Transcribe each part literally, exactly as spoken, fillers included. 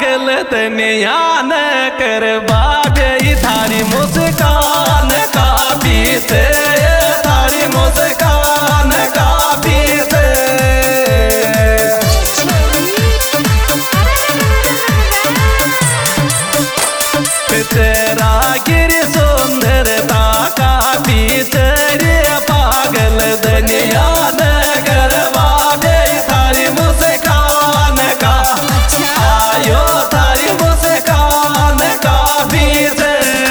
पागल दुनिया न कर बाबे थारी मुस्कान काफी से थारी मुस्कान काफी से तेरा गिर सुंदरता काफी तेरे पागल दुनिया न कर बाबे थारी मुस्कान का आयो थारी मुस्कान काफी से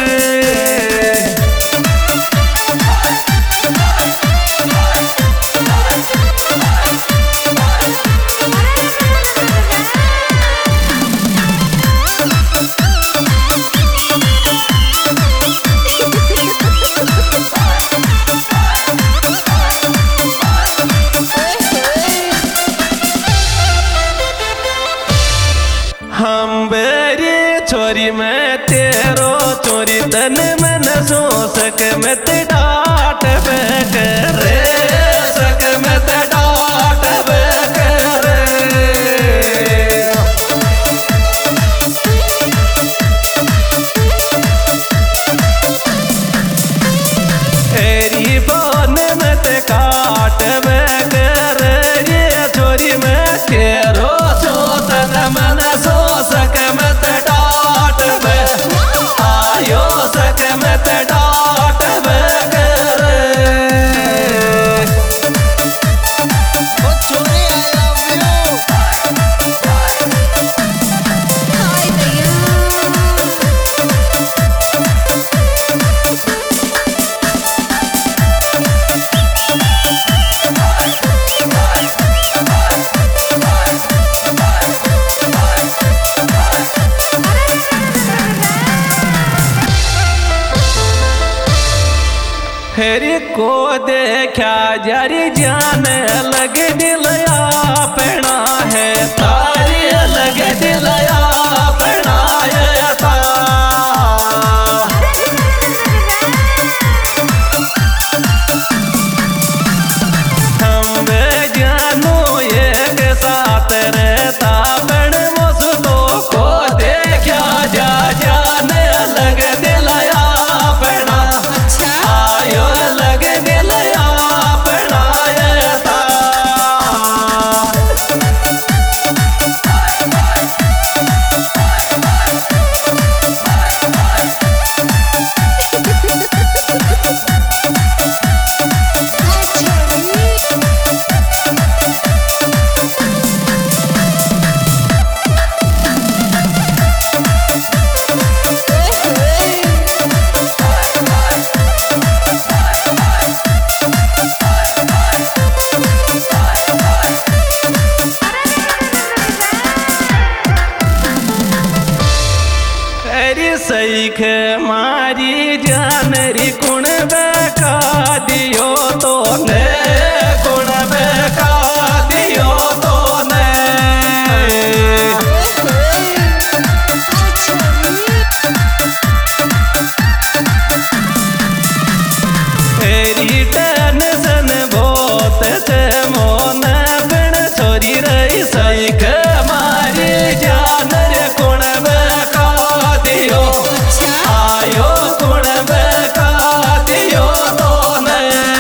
हम बेरी छोरी में तेरो चोरी तन मन सो सक में ते डाट बैक रे सक में ते डाट बैक रे एरी बोन में ते काट बैक रे ये छोरी में तेरो सो तन मन सो सक में ते डाट बे आयो सक में ते डाट बैक रे ओ छोरी आई लव यू हाय भैया हेरी को देखा जारी जान अलग दिलया पहना है तारी अलग दिलया पहना है ता हम जानू एक साथ रहता बड़ मस्तों को देखा जा जान अलग दिलया पहना आयो अलग दिलया पहनाया था सईख मारी जान री कुण बेका दियो तो ने कुण बेका दियो तो ने तेरी टेंशन बहुत से मोन बिन छोरी रही सईख मारी जान रे कुण बेका दियो आयो कुण बेका दियो तो ने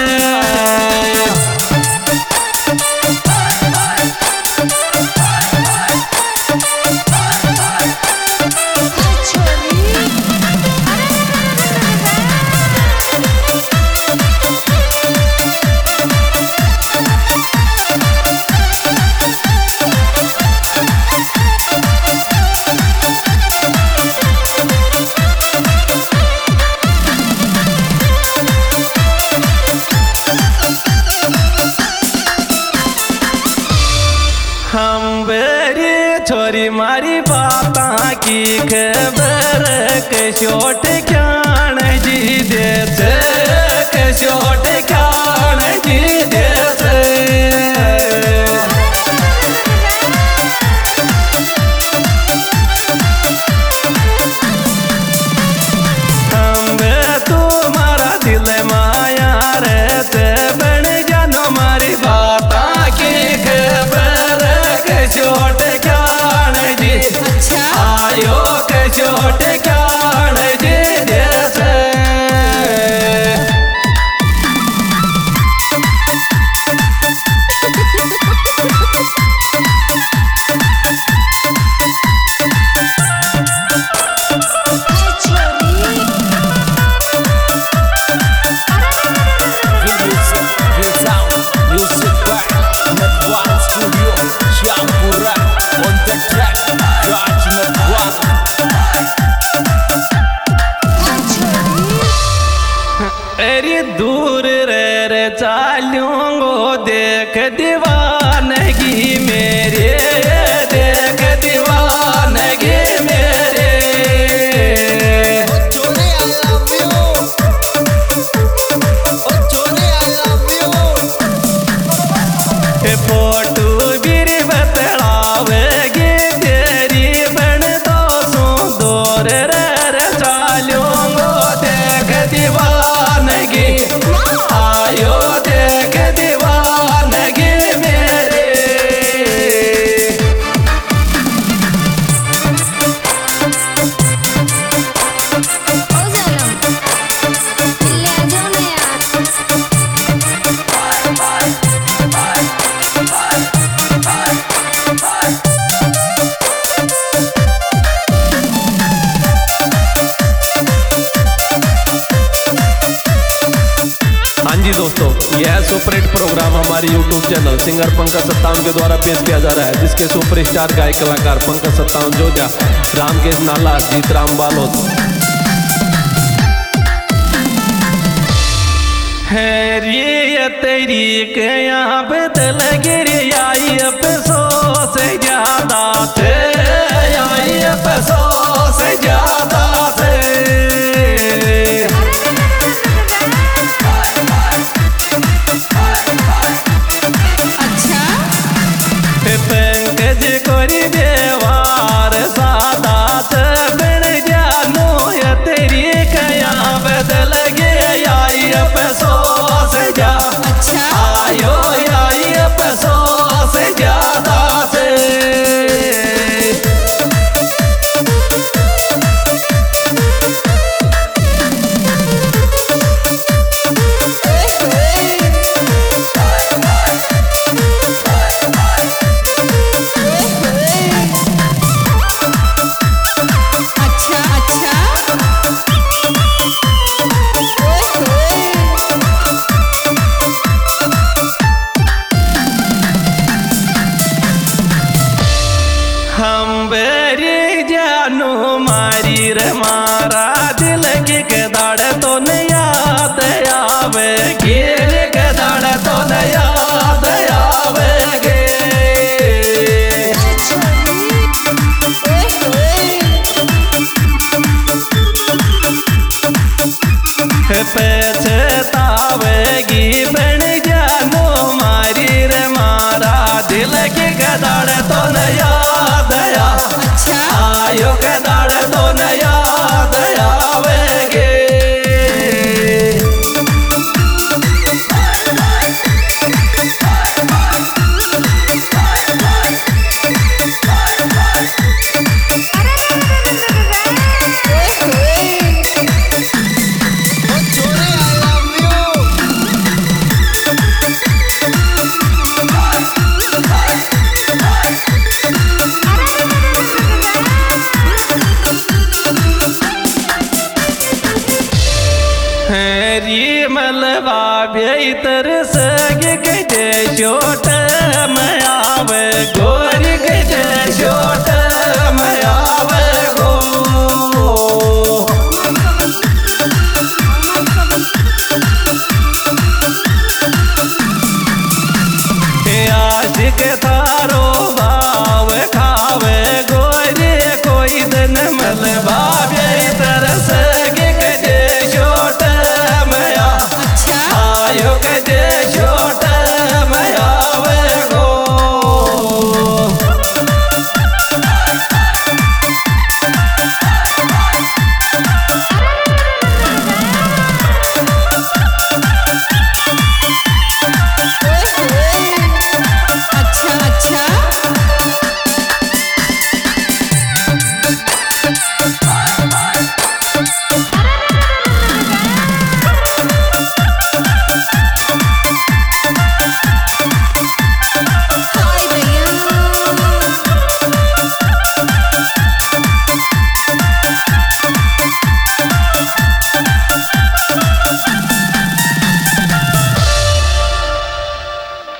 हम बेरी छोरी मारी बाता की खबर कशोट क्याण जी देस कशोट क्याण जी देस हम तुम्हारा दिल माया रहते बन जानो मारी बाता की खबर कशोट क्याण जी अच्छा प्रोग्राम हमारी यूट्यूब चैनल सिंगर पंकज सत्तावन के द्वारा पेश किया जा रहा है, जिसके सुपरस्टार गायक कलाकार पंकज सत्तावन जोजा, रामकेश नाला, जीत राम बालोद। है तेरी के यहाँ बदल गिरी आई अफसोस ज्यादा थे, आई अफसोस ज्यादा थे। अच्छा पंकज कोरी देवार सादा थे बिन जानो या तेरी के यहाँ बदल गई आई अफसोस जा। अच्छा आयो आई अफसोस ज्यादा से। अच्छा अच्छा हम बेरी जानू मारी रे मारा दिल की गदाड़ तो न याद आवे गिर गदाड़ तो न याद आवे गे। पछतावेगी बन जानो मारी रे मारा दिल की गदाड़ तो न याद आ। अच्छा आयो गदाड़ तो न याद आवेगे। ओ छोरे आई लव यू। हरी मलबा बेतर सग गए छोट